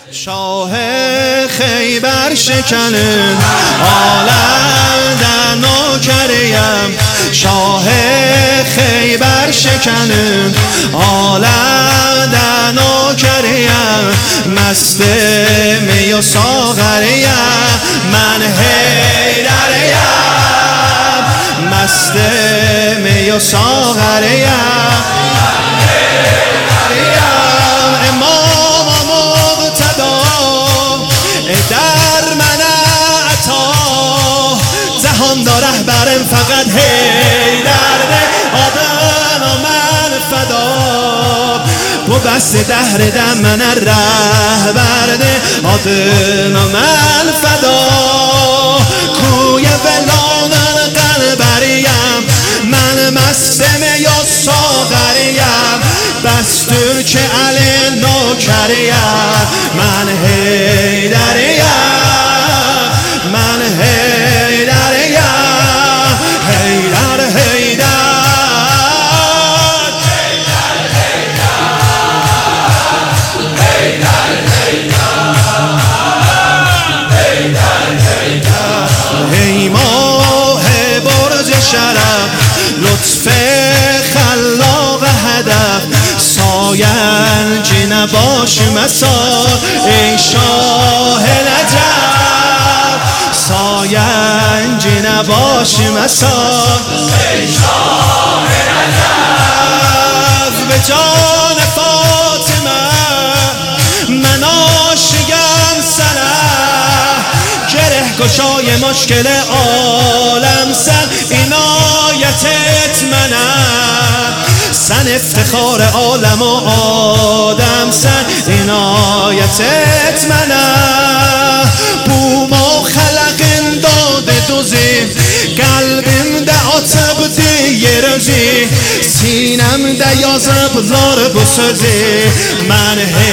شاه خیبر شکنن عالم در نوکریم، شاه خیبر شکنن عالم در نوکریم، مست می و ساغریم من حیدریم، مست می و ساغریم من حیدریم. امام مقتدا در من عطا، جهان دا رهبرم فقط حیدر آدم و من فدا، تو بس دهر دم من رهبر آدم و من فدا، کوی ولادن قلبریم من مست می و ساغریم، دستور که علی نوکریم من حیدریم، من حیدریم، حیدر حیدر ای ماه برج شرف لطف خلاق هدف، ساینجی نباش مسار ای شاه نجف، ساینجی نباش مسار ای شاه نجف، به جان فاطمه من عاشقم سنه، گره گشای مشکل عالم سن عنایتت منم، سن افتخار عالم و آدم سن عنایتت منم، بوما خلقین داده دوزی قلبیم ده عطب دیه رزی، سینم ده یازب لار بسازی من